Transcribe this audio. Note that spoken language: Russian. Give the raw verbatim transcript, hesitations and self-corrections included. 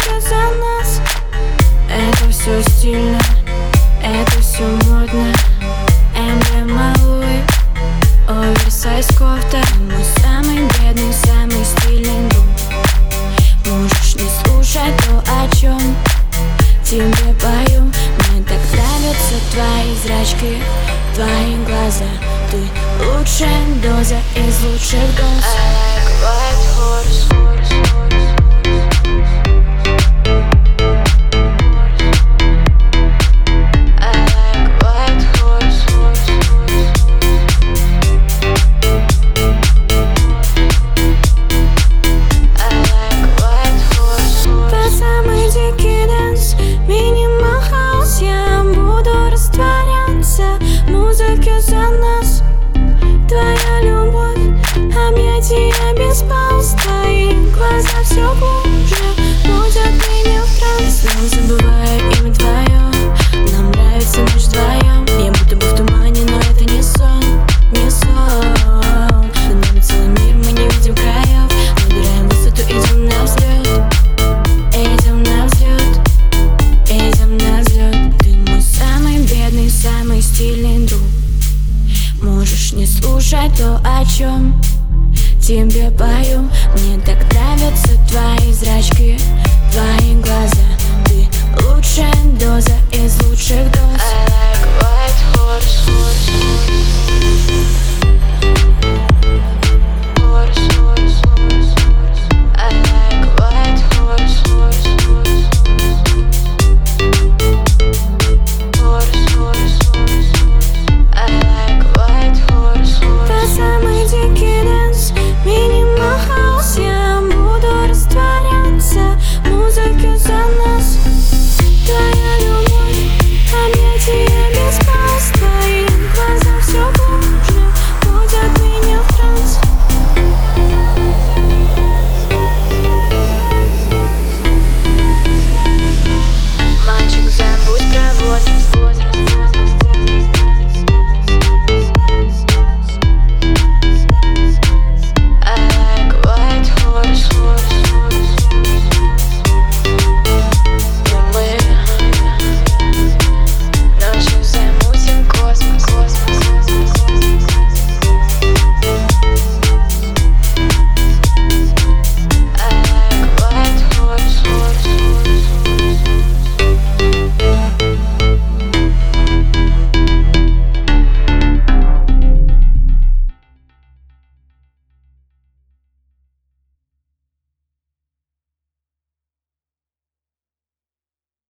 Музыка за нас. Это все стильно, это все модно. Эмблема Луи, оверсайз кофта. Мой самый бедный, самый стильный друг. Можешь не слушать то, о чем тебе пою. Мне так нравятся твои зрачки, твои глаза. Ты лучшая доза из лучших доз. I like white horse, horse, horse. За нас твоя любовь, объятия без пауз. Твои глаза все глубже будут меня в транс. Но забываю имя твое, нам нравится ночь вдвоем. Я будто бы в тумане, но это не сон, не сон. За нами целый мир, мы не видим краев. Набираем высоту, идем на взлет, идем на взлет, идем на взлет. Ты мой самый бедный, самый стильный друг. Можешь не слушать то, о чем тебе пою. Мне так нравятся твои зрачки,